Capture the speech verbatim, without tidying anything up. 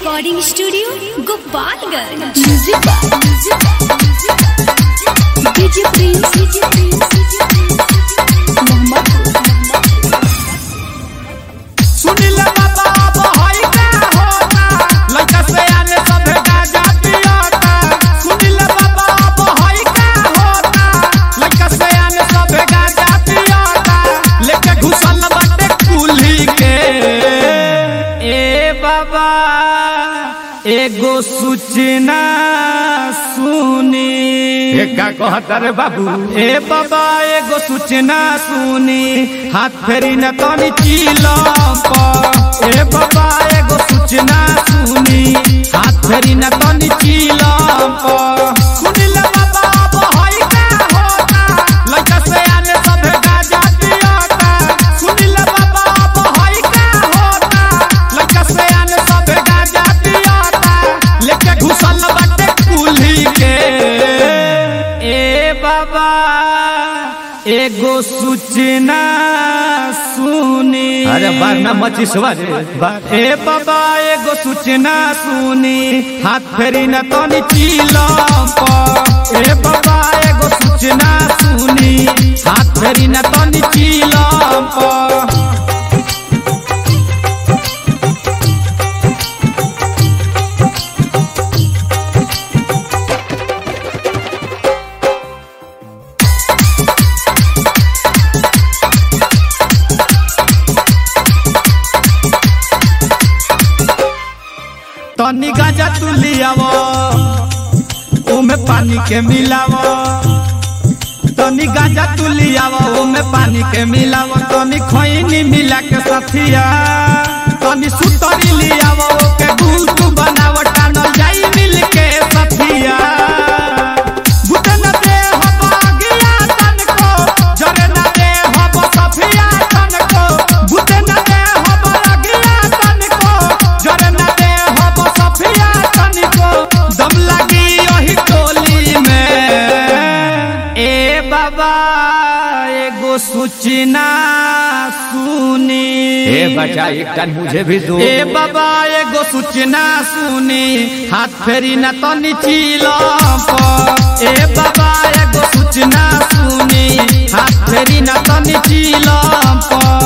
Recording studio Gopalganj. DJ Prince Sunil Baba बहई का होता लइका से आने सब गाजा पियाता। सुनिल बाबा बहई का होता लइका से आने सब गाजा पियाता। लेके घुसल बाटे कुल्ही के ए बाबा एगो सूचना सुनी। ए का कहता रे बाबू? ए बाबा एगो सूचना सुनी हाथ फेरी न तनी चिलम। ए बाबा एगो सूचना सुनी हाथ फेरी न तनी चिलम। सुनिल बाबा बहई का होता लइका से आने सब गाजा पियाता। सुनिल बाबा बहई का होता लइका से आने सब गाजा पियाता। लेके घुसल बाटे कुल्ही के ए बाबा एगो सूचना सुनी। अरे बारना मची सवारे ए बाबा एगो सूचना सुनी हाथ फेरी न तनी चिलम। ए बाबा एगो सूचना सुनी हाथ फेरी न तनी चिलम। तनी गाजा तू लियाव ओमे पानी के मिलाव। तनी गाजा तू लियाव ओमे पानी के मिलाव। तनी खैनी मिला के सथिया तनी सुतरी लियाव ओके गुल तू बनाव टानल जाई मिल के सथिया। बुतन दे हो बागिया तन को जरे न दे हो सफिया तन को। बुतन दे हो बागिया तन को जरे न दे हो सफिया तन को। दम लगी ओही टोली में ए बाबा एगो सूचना सुनी। ए बचा एक टन मुझे भी दो। ए बाबा एगो सूचना सुनी हाथ फेरी न तनी चिलम। ए बाबा एगो सूचना सुनी हाथ फेरी न तनी चिलम।